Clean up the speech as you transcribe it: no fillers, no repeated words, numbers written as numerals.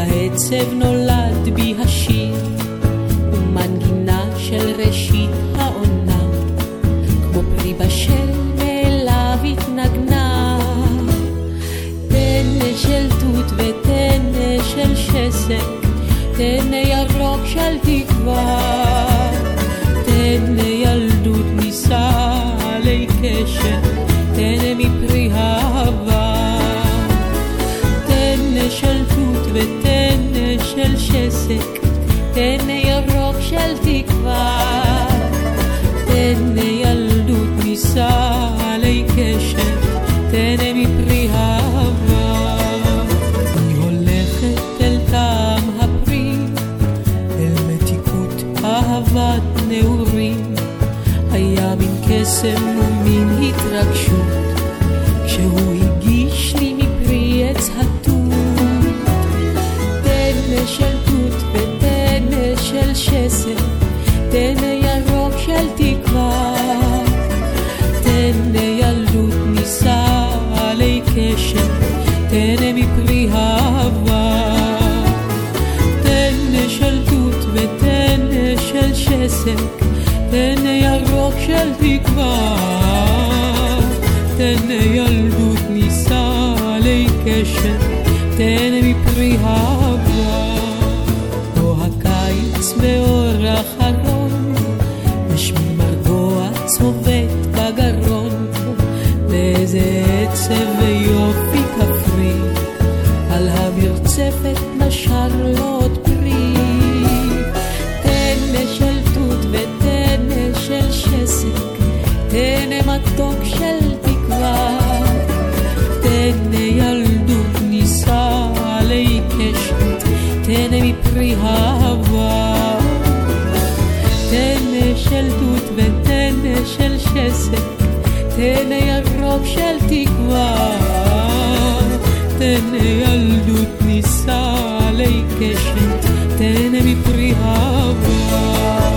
העצב נולד בי השיר ומנגינה של ראשית העונה, כמו פרי בשל מאליו התנגנה. תנה של תות ותנה של שסק, תנה ירוק של תקווה, תנה ילדות נישא עלי קשר, תנה מפרי אהבה. תנה של תות ותנה של שסק, תנה ירוק של תקווה, תנה ילדות נישא עלי קשר, תנה מפרי אהבה. אני הולכת אל טעם הפרי, אל מתיקות אהבת נעורים. היה מין קסם ומין התרגשות כשהוא הגיש לי מפרי עץ התות. תנה של תות ותנה של שסק, תנה ירוק של תקווה, תנה ילדות נישא עלי קשר, תנה מפרי אהבה. תנה של תות ותנה של שסק, תנה ירוק של תקווה, תנה ילדות נישא עלי קשר, תנה מפרי אהבה. בוא הקיץ באור אחרון, יש מין מרגוע צובט בגרון, באיזה עצב ויופי כפרי, על המרצפת נשר לו עוד פרי. תנה של תות ותנה של שסק, תנה מתוק של תקווה, תנה ילדות נישא עלי קשר, תנה מפרי אהבה. תנה של תות ותנה של שסק, תנה ירוק של תקווה, תנה ילדות נישא עלי קשר, תנה מפרי אהבה.